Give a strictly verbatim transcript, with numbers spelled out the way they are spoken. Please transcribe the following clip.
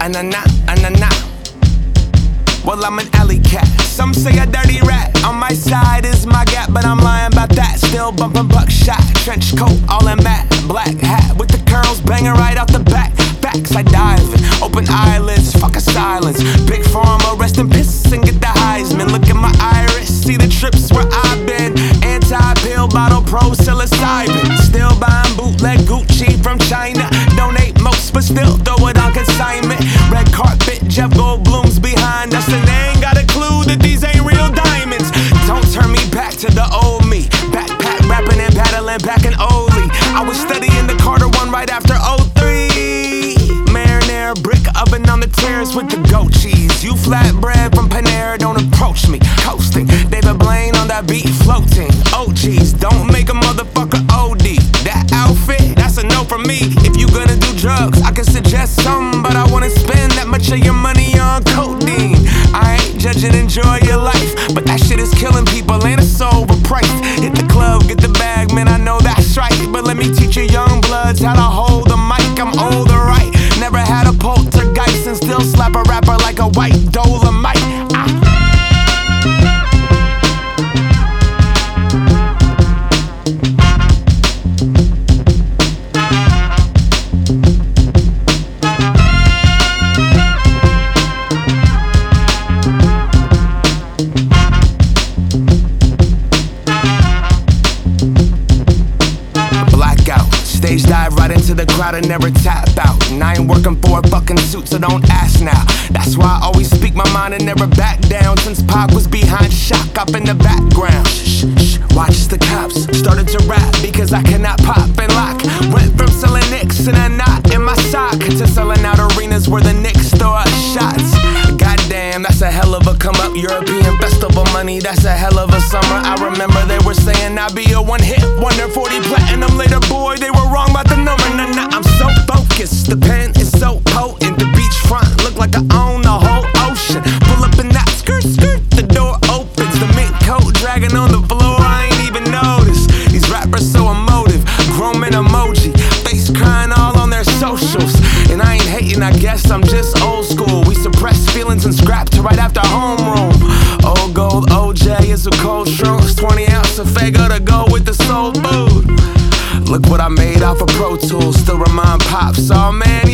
Anana, anana. Well, I'm an alley cat. Some say a dirty rat. On my side is my gap, but I'm lying about that. Still bumping buckshot. Trench coat, all in matte. Black hat with the curls banging right off the back. Facts, I dive in. Open eyelids, fuck a silence. Big pharma, rest in piss and get the Heisman. Look at my iris, see the trips where I've been. Anti-pill, bottle, pro, psilocybin. Still buying bootleg Gucci from China. Donate most, but still throw it on consignment. Red carpet, Jeff Goldblum's behind us, and they ain't got a clue that these ain't real diamonds. Don't turn me back to the old me. Backpack rapping and paddling back in Oli. I was studying the Carter one right after oh three. Marinara brick oven on the terrace with the goat cheese. You flatbread from Panera, don't approach me. Coasting, David Blaine on that beat floating. Oh geez, don't make a motherfucker O D. That outfit, that's a no from me. If you gonna do drugs, I can suggest some, but I wanna spend that much of your money on codeine. I ain't judging, enjoy your life, but that shit is killing people and it's so overpriced. Hit the club, get the bag, man, I know that's right. But let me teach you young bloods how to hold the mic. I'm older, right? Never had a poltergeist and still slap a rapper like a white Dolomite. Ah. Stage dive right into the crowd and never tap out. And I ain't working for a fucking suit, so don't ask now. That's why I always speak my mind and never back down. Since Pac was behind shock up in the background. Shh, shh, watch the cops. Started to rap because I cannot pop and lock. Went from selling nicks and a knot in my sock to selling out arenas where the Knicks throw out shots. Goddamn, that's a hell of a come up. European festival money, that's a hell of a summer. I remember they were saying I'd be a one hit wonder, forty platinum later, boy, they were wrong about the number. Nah, nah, I'm so focused, the pen is so potent. The beachfront look like I own the whole ocean. Pull up in that skirt, skirt, the door opens. The mink coat dragging on the floor, I ain't even noticed. These rappers so emotive, grown men emoji, face crying all on their socials. And I ain't hating, I guess I'm just old school. We suppress feelings and scrap to right after homeroom. Old gold O J is a cold shrooms, twenty ounce of Fago to go with the soul food. Look what I made off of Pro Tools, still remind pops, oh man,